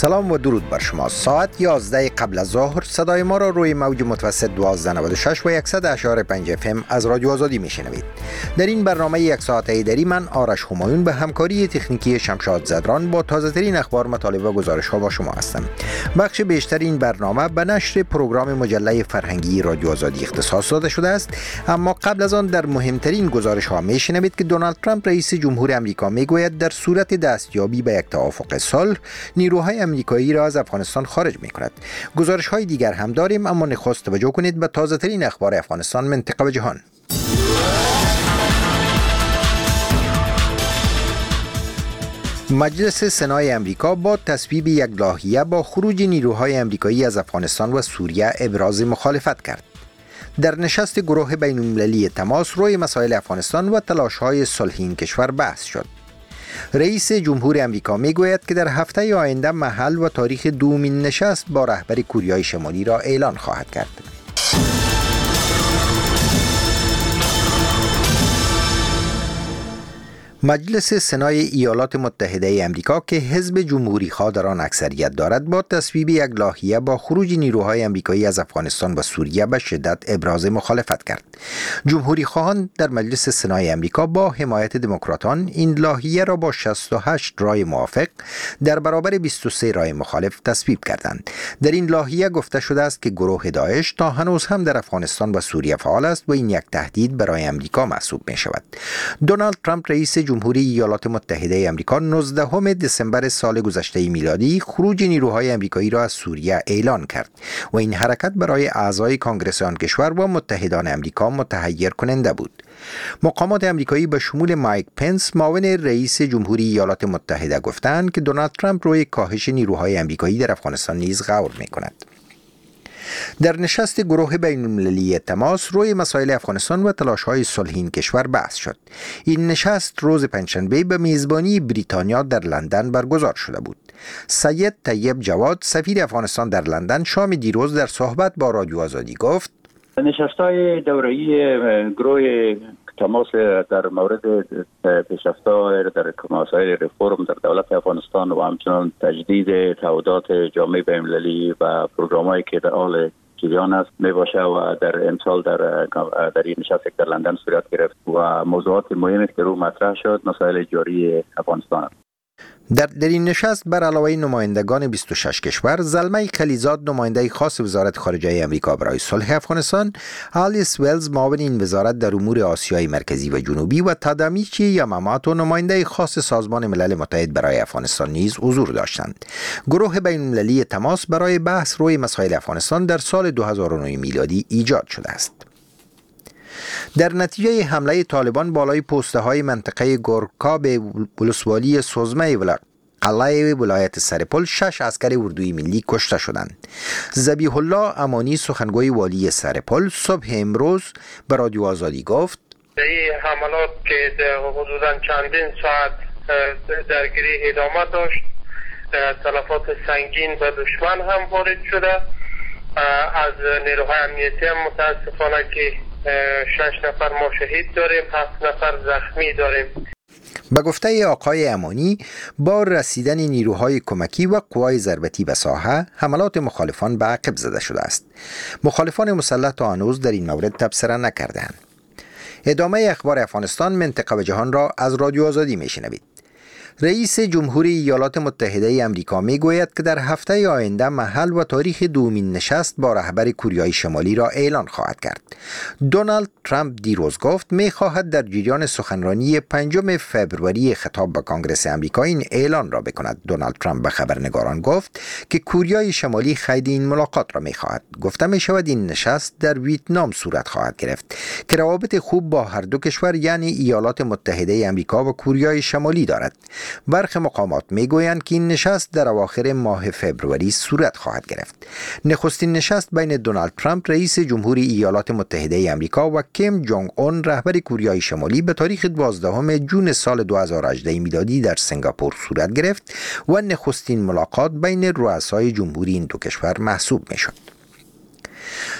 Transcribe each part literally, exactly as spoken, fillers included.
سلام و درود بر شما. ساعت یازده قبل از ظهر صدای ما را روی موج متوسط دوازده نود و شش و صد اشار پنج اف ام از رادیو آزادی میشنوید. در این برنامه یک ساعته دری من آرش همایون به همکاری تکنیکی شمشاد زدران با تازه ترین اخبار، مطالب و گزارش ها با شما هستم. بخش بیشتر این برنامه به نشر پروگرام مجله فرهنگی رادیو آزادی اختصاص داده شده است، اما قبل از آن در مهمترین گزارش ها میشنوید که دونالد ترامپ رئیس جمهور آمریکا میگوید در صورت دستیابی به یک توافق صلح نیروهای آمریکایی را از افغانستان خارج می‌کند. گزارش‌های دیگر هم داریم، اما نخست توجه کنید به تازه‌ترین اخبار افغانستان، منطقه و جهان. مجلس سنای آمریکا با تصویب یک لایحه با خروج نیروهای آمریکایی از افغانستان و سوریه ابراز مخالفت کرد. در نشست گروه بین‌المللی تماس روی مسائل افغانستان و تلاش‌های صلحی این کشور بحث شد. رئیس جمهور آمریکا میگوید که در هفته آینده محل و تاریخ دومین نشست با رهبر کوریای شمالی را اعلان خواهد کرد. مجلس سنای ایالات متحده آمریکا که حزب جمهوری خواه در آن اکثریت دارد با تصویب یک لایحه با خروج نیروهای آمریکایی از افغانستان و سوریه به شدت ابراز مخالفت کرد. جمهوری خواهان در مجلس سنای آمریکا با حمایت دموکراتان این لایحه را با شصت و هشت رای موافق در برابر بیست و سه رای مخالف تصویب کردند. در این لایحه گفته شده است که گروه داعش تا هنوز هم در افغانستان و سوریه فعال است و این یک تهدید برای آمریکا محسوب می شود. دونالد ترامپ رئیس جمهوری ایالات متحده آمریکا نوزدهم دسامبر سال گذشته میلادی خروج نیروهای آمریکایی را از سوریه اعلان کرد و این حرکت برای اعضای کنگره آن کشور و متحدان آمریکا متحیر کننده بود. مقامات آمریکایی به شمول مایک پنس معاون رئیس جمهوری ایالات متحده گفتند که دونالد ترامپ روی کاهش نیروهای آمریکایی در افغانستان نیز غور می‌کند. در نشست گروه بین‌المللی تماس روی مسائل افغانستان و تلاش‌های صلحی این کشور بحث شد. این نشست روز پنجشنبه به میزبانی بریتانیا در لندن برگزار شده بود. سید طیب جواد سفیر افغانستان در لندن شام دیروز در صحبت با رادیو آزادی گفت: نشست‌های دوره‌ای گروه تماس در مورد پیشرفت‌های در مسائل رفرم در دولت افغانستان و همچنان تجدید تعهدات جامعه بین‌المللی و پروگرام‌هایی که در حال جریان است میباشه و در امسال در در این نشست در لندن صورت گرفت و موضوعات مهمی که رو مطرح شد مسائل جاری افغانستان است. در در این نشست بر علاوه نمایندگان بیست و شش کشور، زلمه خلیزاد نماینده خاص وزارت خارجه آمریکا برای صلح افغانستان، آلیس ولز معاون این وزارت در امور آسیای مرکزی و جنوبی و تادامیچی یاماماتو نماینده خاص سازمان ملل متحد برای افغانستان نیز حضور داشتند. گروه بین‌المللی تماس برای بحث روی مسائل افغانستان در سال دو هزار و نه میلادی ایجاد شده است. در نتیجه حمله طالبان بالای پوسته های منطقه گورکا به ولسوالی سوزمه و قلعه ولایت سرپل شش عسکر اردوی ملی کشته شدند. ذبیح الله امانی سخنگوی والی سرپل صبح امروز به رادیو آزادی گفت: این حملات که حدوداً چندین ساعت درگیری ادامه داشت، تلفات سنگین به دشمن هم وارد شده. از نیروهای امنیتی هم متاسفانه که شش نفر ما شهید داریم، هفت نفر زخمی داریم. به گفته آقای امانی، با رسیدن نیروهای کمکی و قوای ضربتی به ساحه، حملات مخالفان به عقب زده شده است. مخالفان مسلح تا هنوز در این مورد تبصره نکردند. ادامه اخبار افغانستان، منطقه و جهان را از رادیو آزادی میشنوید. رئیس جمهوری ایالات متحده آمریکا میگوید که در هفته آینده محل و تاریخ دومین نشست با رهبر کوریای شمالی را اعلان خواهد کرد. دونالد ترامپ دیروز گفت میخواهد در جریان سخنرانی پنجم فوریه خطاب به کنگره آمریکا این اعلان را بکند. دونالد ترامپ به خبرنگاران گفت که کوریای شمالی قید این ملاقات را میخواهد. گفته میشود این نشست در ویتنام صورت خواهد گرفت که روابط خوب با هر دو کشور یعنی ایالات متحده آمریکا و کوریای شمالی دارد. برخی مقامات میگویند که این نشست در اواخر ماه فوریه صورت خواهد گرفت. نخستین نشست بین دونالد ترامپ رئیس جمهوری ایالات متحده آمریکا و کیم جونگ اون رهبر کوریای شمالی به تاریخ دوازدهم ژوئن سال دو هزار و هجده میلادی در سنگاپور صورت گرفت و نخستین ملاقات بین رؤسای جمهوری این دو کشور محسوب میشد.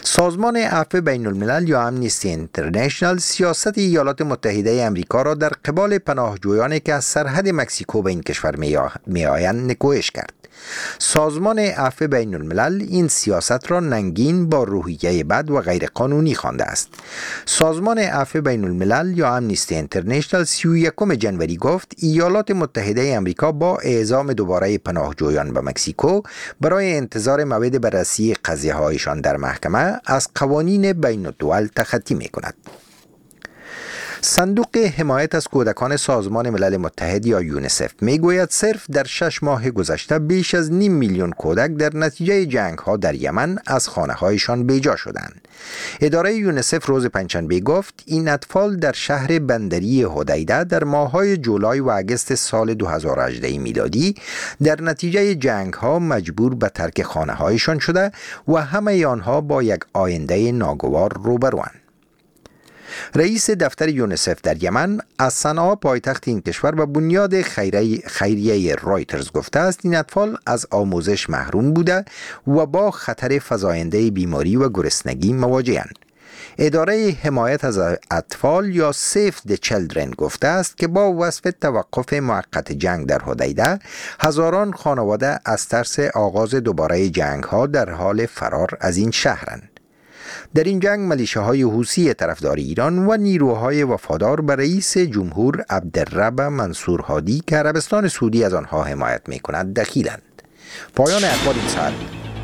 سازمان عفو بین الملل یا امنیستی اینترنشنال سیاست ایالات متحده آمریکا را در قبال پناهجویانی که از سرحد مکزیکو به این کشور می آیند نکوهش کرد. سازمان عفو بین الملل این سیاست را ننگین، با روحیه بد و غیر قانونی خوانده است. سازمان عفو بین الملل یا امنیستی اینترنشنال سی و یکم جنوری گفت ایالات متحده آمریکا با اعزام دوباره پناهجویان به مکزیکو برای انتظار موعد بررسی قضیه هایشان در محکمه از قوانین بین الدول تخطی می کند. صندوق حمایت از کودکان سازمان ملل متحد یا یونیسف میگوید صرف در شش ماه گذشته بیش از نیم میلیون کودک در نتیجه جنگ ها در یمن از خانه هایشان بیجا شدند. اداره یونیسف روز پنجشنبه گفت این اطفال در شهر بندری حدیده در ماه‌های جولای و اگست سال دو هزار و هجده میلادی در نتیجه جنگ ها مجبور به ترک خانه هایشان شده و همه آنها با یک آینده ناگوار روبروند. رئیس دفتر یونیسف در یمن از صنعا پایتخت این کشور به بنیاد خیریه, خیریه رایترز گفته است این اطفال از آموزش محروم بوده و با خطر فزاینده بیماری و گرسنگی مواجه‌اند. اداره حمایت از اطفال یا سیف د چیلدرن گفته است که با وصف توقف موقت جنگ در حدیده هزاران خانواده از ترس آغاز دوباره جنگ ها در حال فرار از این شهرند. در این جنگ ملیشه‌های حوثی طرفدار ایران و نیروهای وفادار به رئیس جمهور عبدالرب منصور هادی که عربستان سعودی از آنها حمایت می‌کند دخیلند. پایان اخبار این ساعت.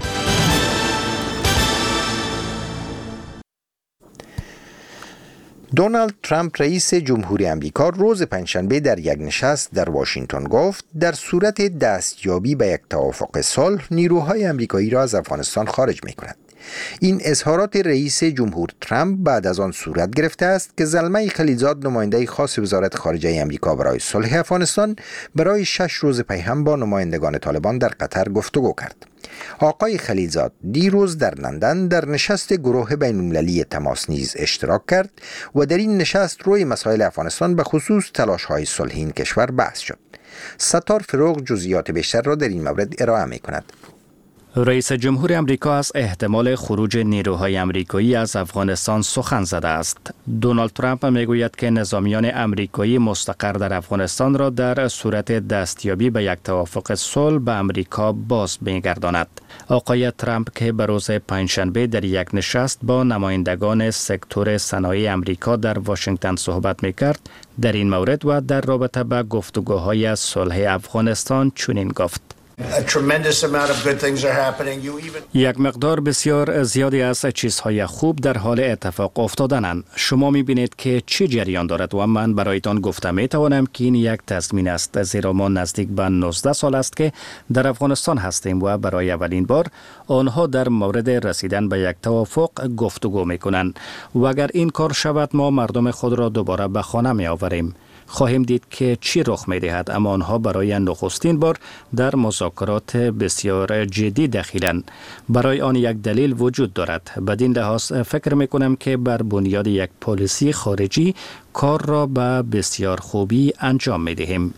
دونالد ترامپ رئیس جمهوری آمریکا روز پنجشنبه در یک نشست در واشنگتن گفت در صورت دستیابی به یک توافق صلح نیروهای آمریکایی را از افغانستان خارج می‌کند. این اظهارات رئیس جمهور ترامپ بعد از آن صورت گرفته است که زلمه خلیلزاد نماینده خاص وزارت خارجه آمریکا برای صلح افغانستان برای شش روز پیهم با نمایندگان طالبان در قطر گفتگو کرد. آقای خلیلزاد دیروز در لندن در نشست گروه بین المللی تماس نیز اشتراک کرد و در این نشست روی مسائل افغانستان به خصوص تلاش‌های صلح این کشور بحث شد. ستار فروغ جزئیات بیشتر را در این مورد ارائه می‌کند. رئیس جمهور آمریکا از احتمال خروج نیروهای آمریکایی از افغانستان سخن زده است. دونالد ترامپ میگوید که نظامیان آمریکایی مستقر در افغانستان را در صورت دستیابی به یک توافق صلح به آمریکا باز می‌گرداند. آقای ترامپ که به روز پنجشنبه در یک نشست با نمایندگان سکتور صنایع آمریکا در واشنگتن صحبت می‌کرد، در این مورد و در رابطه با گفتگوهای صلح افغانستان چنین گفت: یک مقدار بسیار زیادی از چیزهای خوب در حال اتفاق افتادنند. شما می‌بینید که چه جریان دارد و من برایتان گفته می‌توانم که این یک تضمین است، زیرا ما نزدیک به نوزده سال است که در افغانستان هستیم و برای اولین بار آنها در مورد رسیدن به یک توافق گفتگو می‌کنند و اگر این کار شود ما مردم خود را دوباره به خانه می‌آوریم. خواهیم دید که چی رخ می‌دهد، اما آنها برای نخستین بار در مذاکرات بسیار جدی دخیلند. برای آن یک دلیل وجود دارد. بدین لحاظ فکر می‌کنم که بر بنیاد یک پالیسی خارجی کار را به بسیار خوبی انجام می‌دهیم.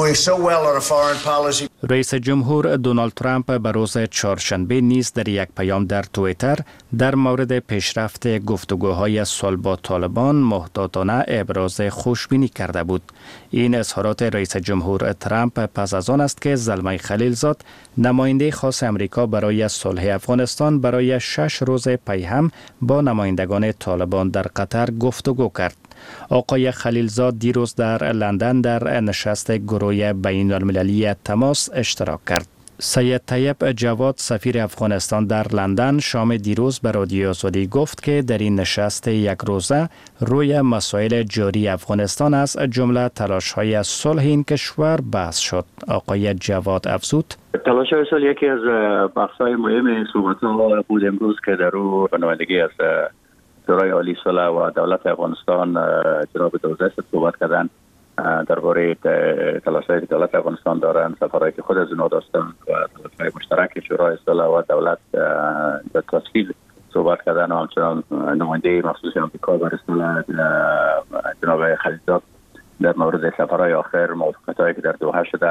رئیس جمهور دونالد ترامپ به روز چهارشنبه نیز در یک پیام در توییتر در مورد پیشرفت گفتگوهای صلح با طالبان محتاطانه ابراز خوشبینی کرده بود. این اظهارات رئیس جمهور ترامپ پس از آن است که زلمه خلیلزاد نماینده خاص امریکا برای صلح افغانستان برای شش روز پیهم با نمایندگان طالبان در قطر گفتگو کرد. آقای خلیلزاد دیروز در لندن در نشست گروه بین المللی تماس اشتراک کرد. سید طیب جواد سفیر افغانستان در لندن شام دیروز به رادیو آزادی گفت که در این نشست یک روزه روی مسائل جاری افغانستان از جمله تلاش‌های صلح این کشور بحث شد. آقای جواد افزود: تلاش‌های صلح یکی از بحث‌های مهم صحبت‌ها بود امروز که در او به نمایندگی از شورای عالی صلح و دولت افغانستان جناب دوزه صحبت کردن درباره تلاش‌هایی که دولت افغانستان دارند، سفرهایی که خود از اونها داشتن و تلاش‌های مشترک شورای صلح و دولت در تفصیل صحبت کردن و همچنان نماینده مخصوص آمریکا برای صلح جناب خلیلزاد در مورد سفرهای آخر موافقت‌هایی که در دوحه شده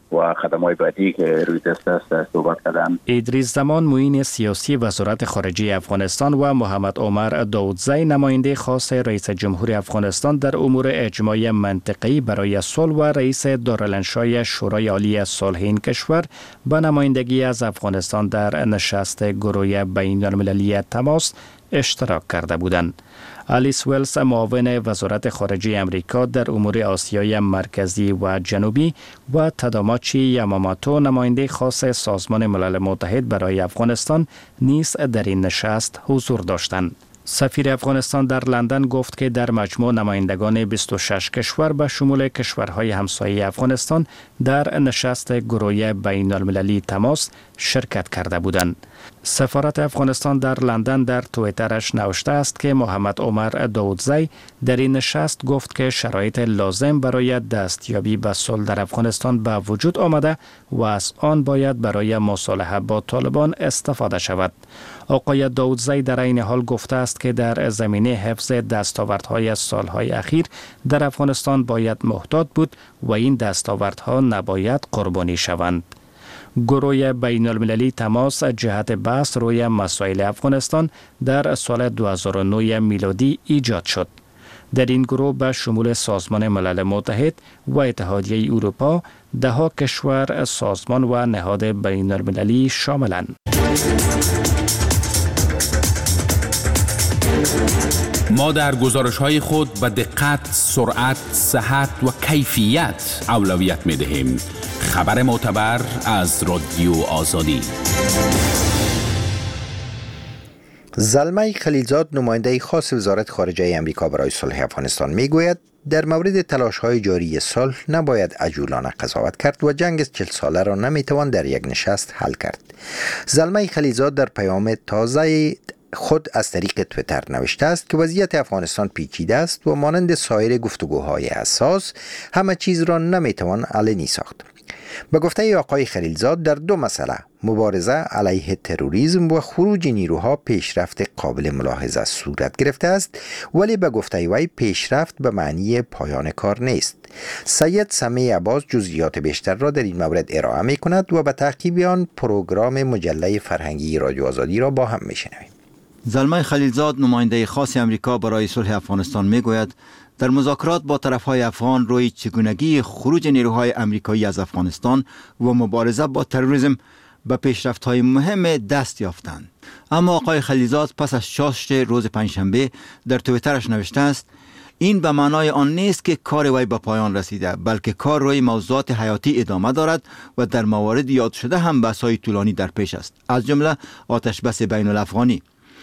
و خدمات بعدی که روی دست است صحبت کردن. ادریس زمان معین سیاسی وزارت خارجه افغانستان و محمد عمر داودزی نماینده خاص رئیس جمهور افغانستان در امور اجماعی منطقه‌ای برای صلح و رئیس دارالانشای شورای عالی صلح این کشور به نمایندگی از افغانستان در نشست گروه بین المللی تماس اشتراک کرده بودند. آلیس ویلز معاون وزارت خارجه امریکا در امور آسیای مرکزی و جنوبی و تاداماچی یاماماتو نماینده خاص سازمان ملل متحد برای افغانستان نیز در این نشست حضور داشتند. سفیر افغانستان در لندن گفت که در مجموع نمایندگان بیست و شش کشور به شمول کشورهای همسایه افغانستان در نشست گروه بین المللی تماس شرکت کرده بودند. سفارت افغانستان در لندن در توییترش نوشته است که محمد عمر داودزی در این نشست گفت که شرایط لازم برای دستیابی به صلح در افغانستان به وجود آمده و از آن باید برای مصالحه با طالبان استفاده شود. آقای داودزی در این حال گفته است که در زمینه حفظ دستاوردهای سالهای اخیر در افغانستان باید محتاط بود و این دستاوردها نباید قربانی شوند. گروه بین المللی تماس جهت بحث روی مسائل افغانستان در سال دو هزار و نه میلادی ایجاد شد. در این گروه به شمول سازمان ملل متحد و اتحادیه اروپا دهها کشور، سازمان و نهاد بین المللی شاملند. ما در گزارش‌های خود به دقت، سرعت، صحت و کیفیت اولویت می‌دهیم. خبر معتبر از رادیو آزادی. زلمه خلیلزاد نماینده خاص وزارت خارجه امریکا برای صلح افغانستان میگوید در مورد تلاش‌های جاری صلح نباید عجولانه قضاوت کرد و جنگ چهل ساله را نمیتوان در یک نشست حل کرد. زلمه خلیلزاد در پیام تازه خود از طریق تویتر نوشته است که وضعیت افغانستان پیچیده است و مانند سایر گفتگوهای حساس همه چیز را نمیتوان علنی ساخت. به گفته آقای خلیلزاد در دو مسئله مبارزه علیه تروریسم و خروج نیروها پیشرفت قابل ملاحظه صورت گرفته است، ولی به گفته وی پیشرفت به معنی پایان کار نیست. سید سمیع عباس جزئیات بیشتر را در این مورد ارائه می کند و به تعقیب آن پروگرام مجله فرهنگی رادیو آزادی را با هم می شنویم. زلمه خلیلزاد نماینده خاص امریکا برای صلح افغانستان می گوید در مذاکرات با طرفهای افغان روی چگونگی خروج نیروهای امریکایی از افغانستان و مبارزه با تروریسم به پیشرفت‌های مهم دست یافتند. اما آقای خلیلزاد پس از چاشت روز پنجشنبه در توییترش نوشته است این به معنای آن نیست که کار وی به پایان رسیده، بلکه کار روی موضوعات حیاتی ادامه دارد و در موارد یاد شده هم بحث‌های طولانی در پیش است، از جمله آتش بس بین الافغانی.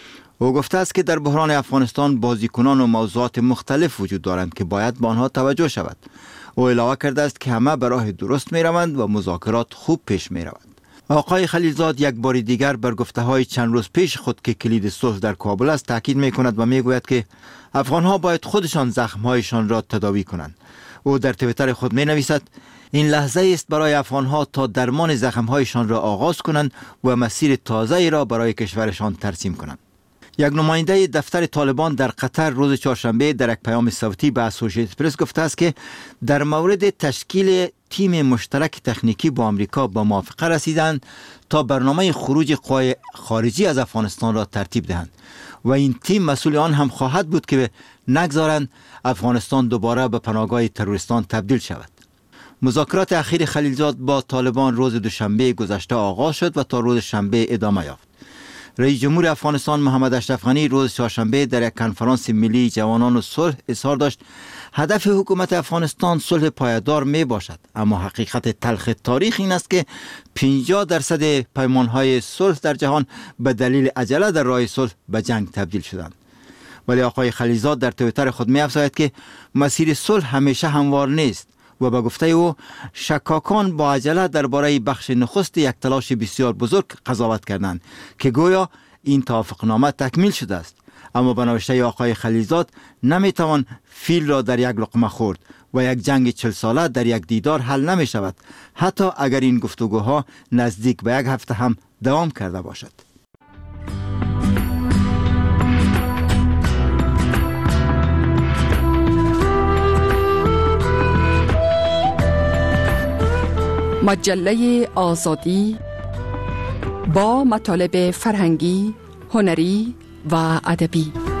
او گفته است که در بحران افغانستان بازیکنان و موضوعات مختلف وجود دارند که باید به آنها توجه شود. او علاوه کرده است که همه به راه درست می روند و مذاکرات خوب پیش می روند. آقای خلیلزاد یک بار دیگر بر گفته‌های چند روز پیش خود که کلید صلح در کابل است تاکید می کند و می گوید که افغان‌ها باید خودشان زخم‌هایشان را تداوی کنند. او در توییتر خود می نویسد این لحظه است برای افغان‌ها تا درمان زخم‌هایشان را آغاز کنند و مسیر تازه‌ای را برای کشورشان ترسیم کنند. یک نماینده دفتر طالبان در قطر روز چهارشنبه در یک پیام صوتی به اسوشییتد پرس گفته است که در مورد تشکیل تیم مشترک تکنیکی با آمریکا به موافقه رسیدند تا برنامه خروج قوای خارجی از افغانستان را ترتیب دهند و این تیم مسئول آن هم خواهد بود که نگذارند افغانستان دوباره به پناهگاه تروریستان تبدیل شود. مذاکرات اخیر خلیلزاد با طالبان روز دوشنبه گذشته آغاز شد و تا روز شنبه ادامه یافت. رئیس جمهور افغانستان محمد اشرف غنی روز چهارشنبه در یک کنفرانس ملی جوانان و صلح اظهار داشت هدف حکومت افغانستان صلح پایدار می باشد، اما حقیقت تلخ تاریخ این است که پنجاه درصد پیمانهای صلح در جهان به دلیل عجله در راه صلح به جنگ تبدیل شدند. ولی آقای خلیلزاد در توییتر خود می افزاید که مسیر صلح همیشه هموار نیست و به گفته او شکاکان با عجله درباره بخش نخست یک تلاش بسیار بزرگ قضاوت کردند که گویا این توافقنامه تکمیل شده است، اما به نوشته آقای خلیلزاد نمیتوان فیل را در یک لقمه خورد و یک جنگ چل ساله در یک دیدار حل نمی شود، حتی اگر این گفتگوها نزدیک به یک هفته هم دوام کرده باشد. مجله آزادی با مطالب فرهنگی، هنری و ادبی.